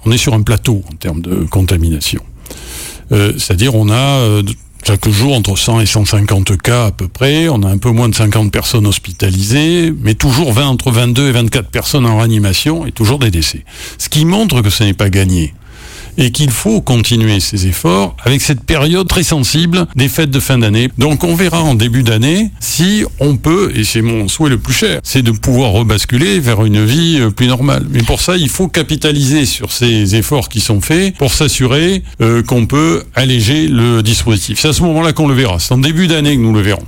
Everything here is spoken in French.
On est sur un plateau en termes de contamination. C'est-à-dire on a chaque jour entre 100 et 150 cas à peu près, on a un peu moins de 50 personnes hospitalisées, mais toujours entre 22 et 24 personnes en réanimation et toujours des décès. Ce qui montre que ce n'est pas gagné. Et qu'il faut continuer ces efforts avec cette période très sensible des fêtes de fin d'année. Donc on verra en début d'année si on peut, et c'est mon souhait le plus cher, c'est de pouvoir rebasculer vers une vie plus normale. Mais pour ça, il faut capitaliser sur ces efforts qui sont faits pour s'assurer qu'on peut alléger le dispositif. C'est à ce moment-là qu'on le verra. C'est en début d'année que nous le verrons.